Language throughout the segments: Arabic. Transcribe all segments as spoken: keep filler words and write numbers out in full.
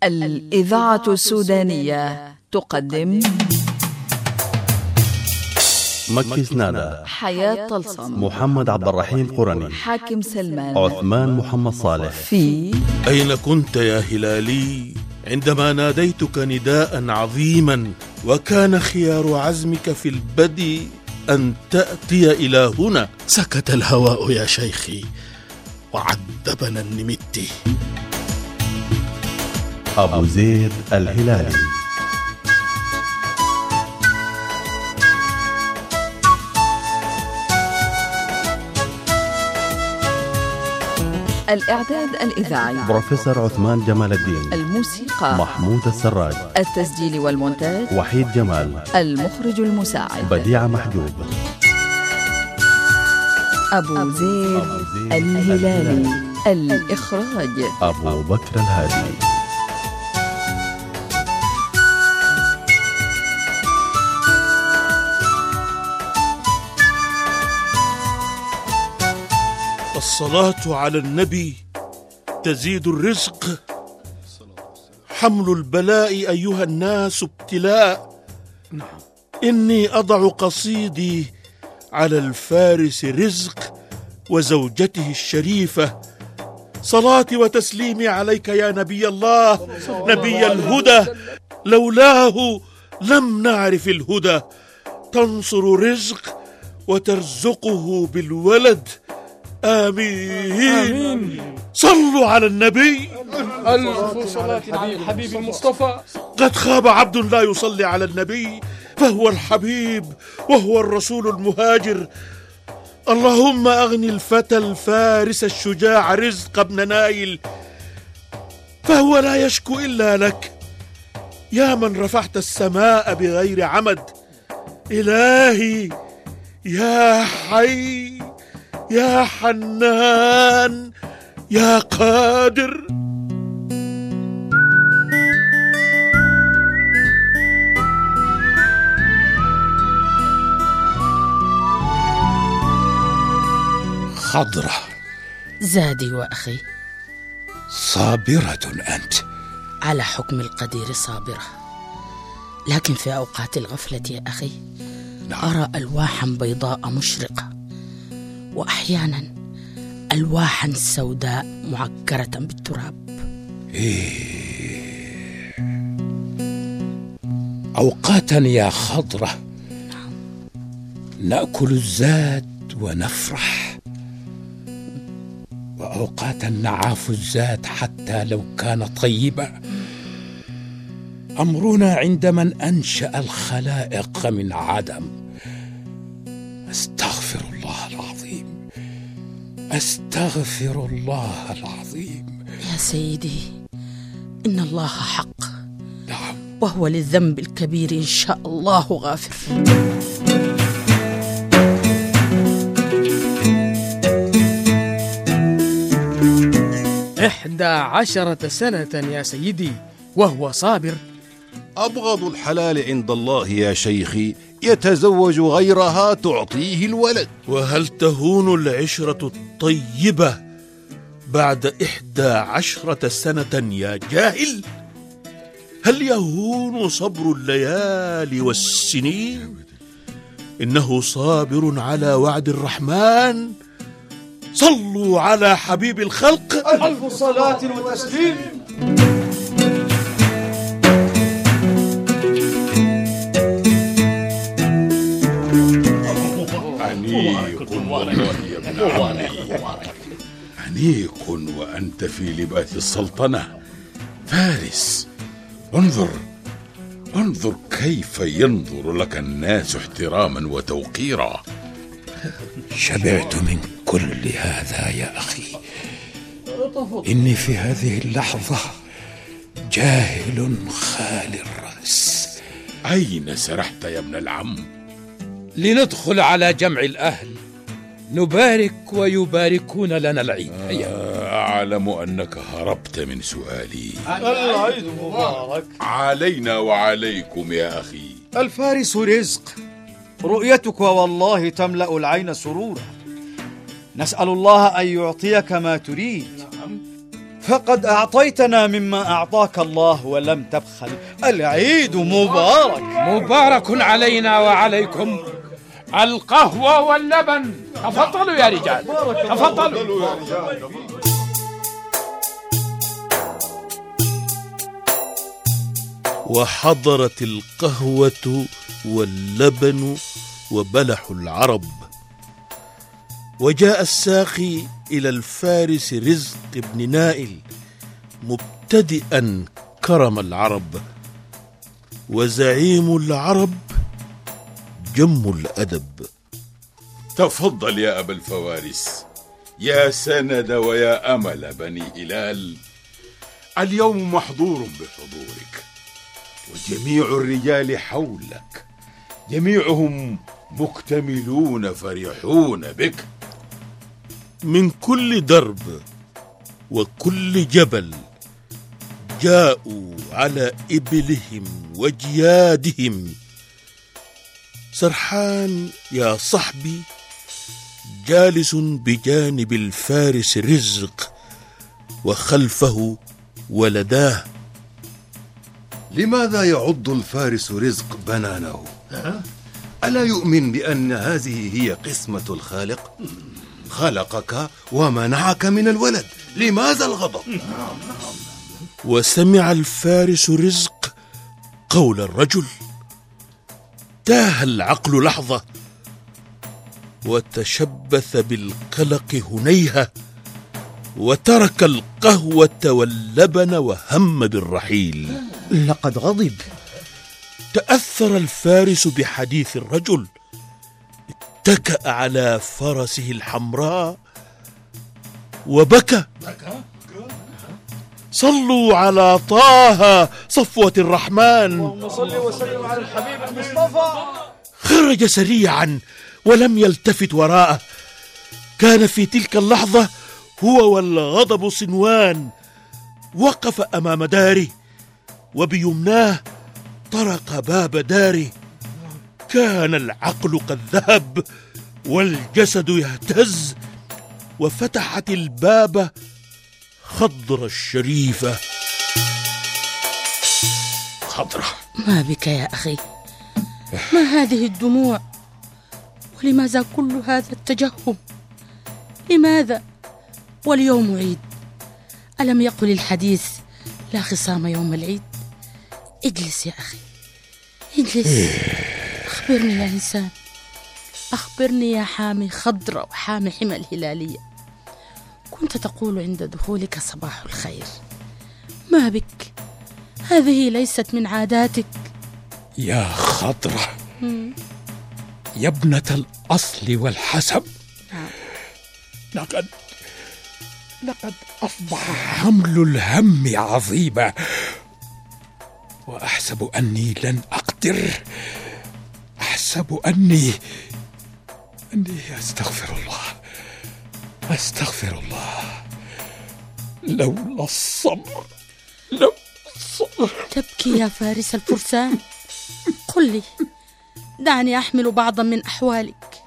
الإذاعة السودانية تقدم مكس نادا، حياة طلسم، محمد عبد الرحيم قرني، حاكم سلمان، عثمان محمد صالح. في أين كنت يا هلالي عندما ناديتك نداء عظيما وكان خيار عزمك في البدء أن تأتي إلى هنا؟ سكت الهواء يا شيخي وعذبنا النمتي. أبو زيد الهلالي. الإعداد الإذاعي بروفيسور عثمان جمال الدين. الموسيقى محمود السراج. التسجيل والمونتاج وحيد جمال. المخرج المساعد بديع محجوب. أبو زيد, أبو زيد الهلالي. الإخراج أبو بكر الهادي. الصلاة على النبي تزيد الرزق. حمل البلاء أيها الناس ابتلاء. إني أضع قصيدي على الفارس رزق وزوجته الشريفة. صلاتي وتسليمي عليك يا نبي الله، نبي الهدى. لولاه لم نعرف الهدى. تنصر رزق وترزقه بالولد. آمين, آمين. صلوا على النبي. ألف صلاة على الحبيب المصطفى. قد خاب عبد لا يصلي على النبي، فهو الحبيب وهو الرسول المهاجر. اللهم أغني الفتى الفارس الشجاع رزق ابن نايل، فهو لا يشكو إلا لك يا من رفعت السماء بغير عمد. إلهي يا حي يا حنان يا قادر. خضرة زادي وأخي. صابرة أنت. على حكم القدير صابرة، لكن في أوقات الغفلة يا أخي نعم. أرى ألواحا بيضاء مشرقة، وأحيانا ألواحا سوداء معكرة بالتراب. إيه. أوقاتا يا خضرة نعم. نأكل الزاد ونفرح، وأوقاتا نعاف الزاد حتى لو كان طيبا. أمرنا عند من أنشأ الخلائق من عدم. أستغفر الله العظيم، أستغفر الله العظيم. يا سيدي، إن الله حق نعم، وهو للذنب الكبير إن شاء الله غافر. إحدى عشرة سنة يا سيدي وهو صابر. أبغض الحلال عند الله يا شيخي يتزوج غيرها تعطيه الولد. وهل تهون العشرة الطيبة بعد إحدى عشرة سنة يا جاهل؟ هل يهون صبر الليالي والسنين؟ إنه صابر على وعد الرحمن. صلوا على حبيب الخلق. ألف صلاة وتسليم. عنيق والله يا ابن عمي، عنيق وأنت في لباس السلطنة. فارس، انظر انظر كيف ينظر لك الناس احتراما وتوقيرا. شبعت من كل هذا يا أخي. إني في هذه اللحظة جاهل خالي الرأس. أين سرحت يا ابن العم؟ لندخل على جمع الأهل، نبارك ويباركون لنا العيد. آه أعلم أنك هربت من سؤالي. العيد مبارك علينا وعليكم يا أخي. الفارس رزق، رؤيتك والله تملأ العين سرورا. نسأل الله أن يعطيك ما تريد، فقد أعطيتنا مما أعطاك الله ولم تبخل. العيد مبارك. مبارك علينا وعليكم. القهوة واللبن. تفضلوا يا رجال، تفضلوا. وحضرت القهوة واللبن وبلح العرب، وجاء الساقي إلى الفارس رزق بن نائل مبتدئا كرم العرب، وزعيم العرب جم الأدب. تفضل يا أبا الفوارس، يا سند ويا أمل بني هلال. اليوم محظور بحضورك، وجميع الرجال حولك، جميعهم مكتملون فرحون بك. من كل درب وكل جبل جاءوا على إبلهم وجيادهم. سرحان يا صحبي جالس بجانب الفارس رزق، وخلفه ولداه. لماذا يعض الفارس رزق بنانه؟ ألا يؤمن بأن هذه هي قسمة الخالق؟ خلقك ومنعك من الولد، لماذا الغضب؟ وسمع الفارس رزق قول الرجل، تاه العقل لحظة، وتشبث بالقلق هنيهة، وترك القهوة واللبن وهم بالرحيل. لقد غضب. تأثر الفارس بحديث الرجل، اتكأ على فرسه الحمراء وبكى. صلوا على طه صفوة الرحمن. اللهم صل وسلم على الحبيب المصطفى. خرج سريعا ولم يلتفت وراءه. كان في تلك اللحظة هو والغضب صنوان. وقف أمام داره، وبيمناه طرق باب داره. كان العقل قد ذهب والجسد يهتز، وفتحت الباب خضرة الشريفة. خضرة، ما بك يا أخي؟ ما هذه الدموع؟ ولماذا كل هذا التجهم؟ لماذا؟ واليوم عيد، ألم يقل الحديث لا خصام يوم العيد؟ اجلس يا أخي، اجلس. أخبرني يا إنسان، أخبرني يا حامي خضرة وحامي حمى الهلالية. كنت تقول عند دخولك صباح الخير، ما بك؟ هذه ليست من عاداتك. يا خضرة، يا ابنة الأصل والحسب، لقد لقد أصبح حمل الهم عظيما، وأحسب أني لن أقدر. أحسب أني أني أستغفر الله، أستغفر الله. لولا الصبر، لولا الصبر. تبكي يا فارس الفرسان؟ قل لي، دعني أحمل بعضا من أحوالك.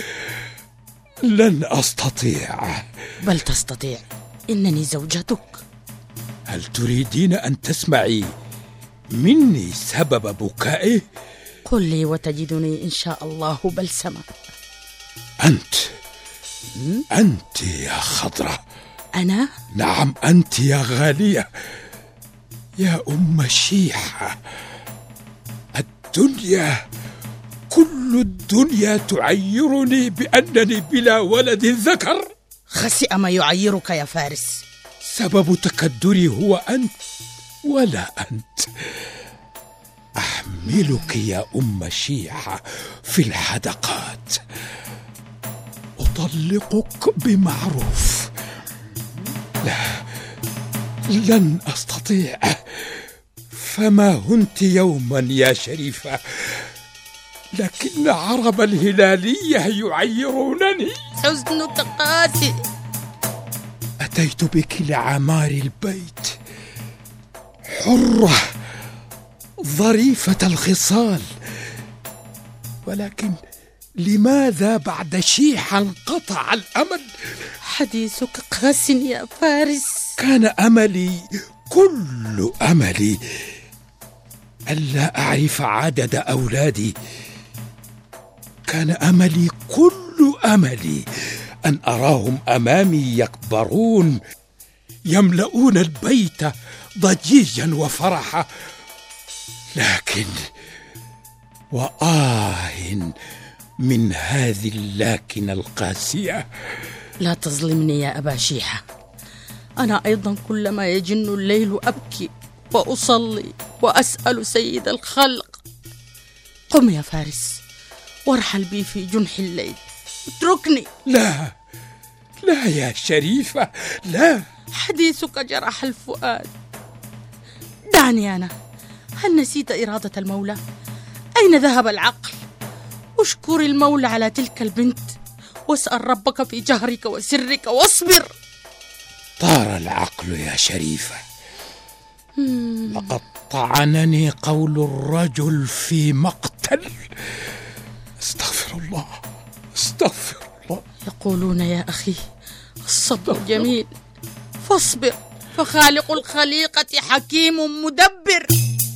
لن أستطيع. بل تستطيع، إنني زوجتك. هل تريدين أن تسمعي مني سبب بكائه؟ قل لي وتجدني إن شاء الله بلسما. أنت أنت يا خضرة. أنا؟ نعم أنت يا غالية، يا أم شيحة. الدنيا، كل الدنيا تعيرني بأنني بلا ولد ذكر. خسئ ما يعيرك يا فارس. سبب تكدري هو أنت ولا أنت. أحملك يا أم شيحة في الحدقات، أطلقك بمعروف. لا، لن أستطيع. فما هنت يوما يا شريفة، لكن عرب الهلالية يعيرونني. حزنك قاسي. أتيت بك لعمار البيت، حرة ظريفة الخصال، ولكن لماذا بعد شيحة انقطع الأمل؟ حديثك قاس يا فارس. كان أملي كل أملي ألا أعرف عدد أولادي. كان أملي كل أملي أن أراهم أمامي يكبرون، يملؤون البيت ضجيجا وفرحا. لكن وآه من هذه اللاكنة القاسية. لا تظلمني يا أبا شيحة، أنا أيضا كلما يجن الليل أبكي وأصلي وأسأل سيد الخلق. قم يا فارس وارحل بي في جنح الليل، اتركني. لا لا يا شريفة، لا. حديثك جرح الفؤاد. دعني أنا. هل نسيت إرادة المولى؟ أين ذهب العقل؟ اشكر المولى على تلك البنت، واسأل ربك في جهرك وسرك واصبر. طار العقل يا شريفة. لقد طعنني قول الرجل في مقتل. استغفر الله استغفر الله. يقولون يا أخي الصبر جميل، فاصبر فخالق الخليقة حكيم مدبر.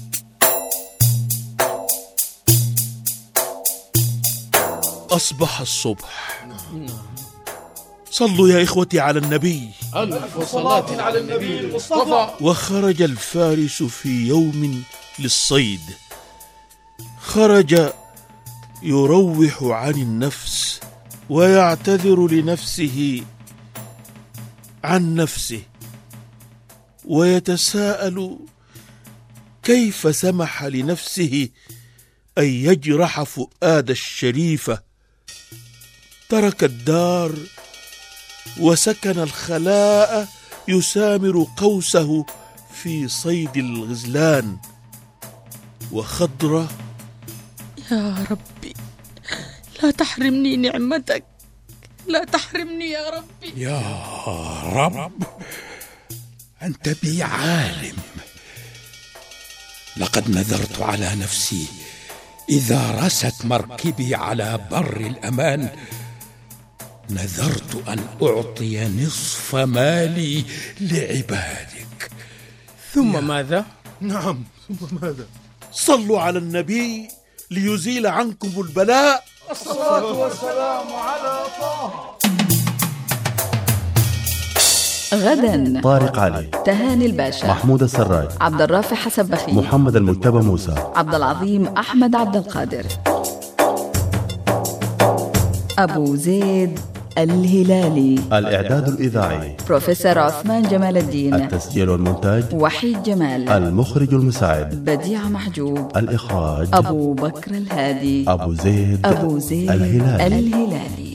أصبح الصبح. صلوا يا إخوتي على النبي. ألف صلاة على النبي المصطفى. وخرج الفارس في يوم للصيد. خرج يروح عن النفس ويعتذر لنفسه عن نفسه، ويتساءل كيف سمح لنفسه أن يجرح فؤاد الشريفة. ترك الدار وسكن الخلاء يسامر قوسه في صيد الغزلان. وخضرة: يا ربي لا تحرمني نعمتك، لا تحرمني يا ربي. يا رب أنت بي عالم. لقد نذرت على نفسي إذا رست مركبي على بر الأمان، نذرت أن أعطي نصف مالي لعبادك. ثم ماذا؟ نعم، ثم ماذا؟ صلوا على النبي ليزيل عنكم البلاء. الصلاة والسلام على طه. غدا: طارق علي، تهاني الباشا، محمود السراج، عبد الرافع حسبخي، محمد المجتبى موسى، عبد العظيم أحمد عبد القادر، أبو زيد الهلالي. الإعداد الإذاعي بروفيسور عثمان جمال الدين. التسجيل والمونتاج وحيد جمال. المخرج المساعد بديع محجوب. الإخراج أبو بكر الهادي. أبو زيد أبو زيد الهلالي, الهلالي.